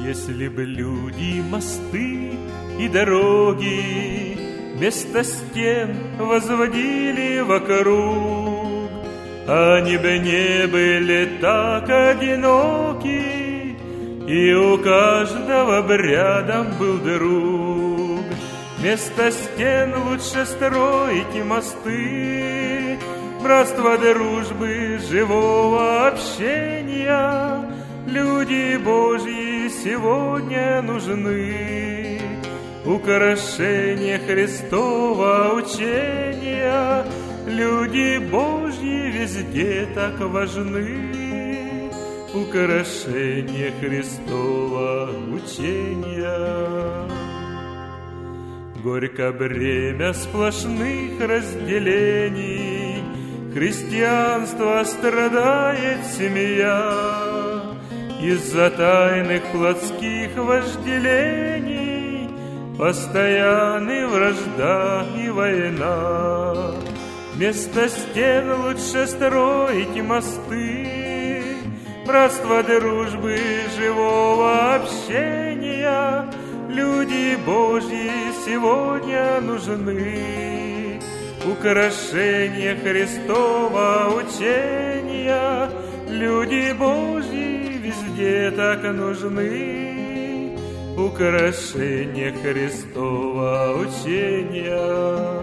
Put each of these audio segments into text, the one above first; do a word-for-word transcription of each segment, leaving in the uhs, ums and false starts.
Если бы люди, мосты и дороги вместо стен возводили вокруг, они бы не были так одиноки, и у каждого рядом был друг. Вместо стен лучше строить мосты, братства, дружбы, живого общения. Люди Божьи сегодня нужны, украшение Христова учения. Люди Божьи везде так важны, украшение Христова учения. Горько бремя сплошных разделений, христианство страдает семья. Из-за тайных плотских вожделений постоянны вражда и война. Вместо стен лучше строить мосты, братства, дружбы, живого общения. Люди Божьи сегодня нужны, украшение Христова учения. Люди Божьи везде так нужны, украшение Христова учения.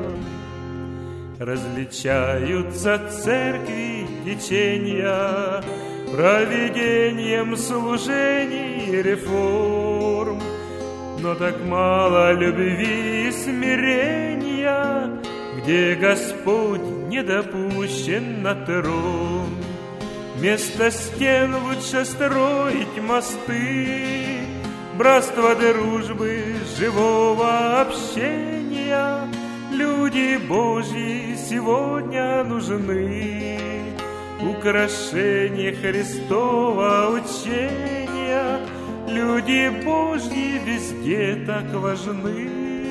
Различаются церкви течения проведением служений и реформ, но так мало любви и смирения, где Господь не допущен на трон. Вместо стен лучше строить мосты, братства, дружбы, живого общения. Люди Божьи сегодня нужны, украшение Христова учения. Люди Божьи везде так важны,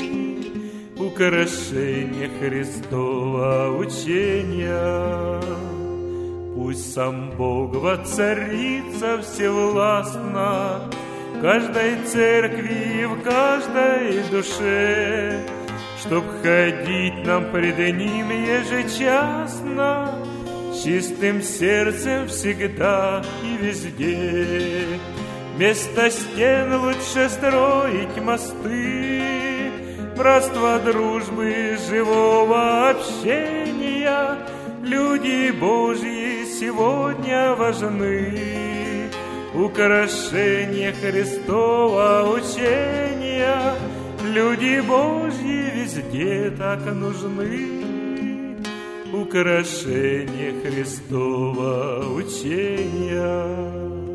украшение Христова учения. Пусть сам Бог воцарится всевластно в каждой церкви и в каждой душе, чтоб ходить нам пред Ним ежечасно, с чистым сердцем всегда и везде. Вместо стен лучше строить мосты, братства, дружбы, живого общения. Люди Божьи сегодня важны, украшение Христова учения. Люди Божьи везде так нужны, украшение Христова учения.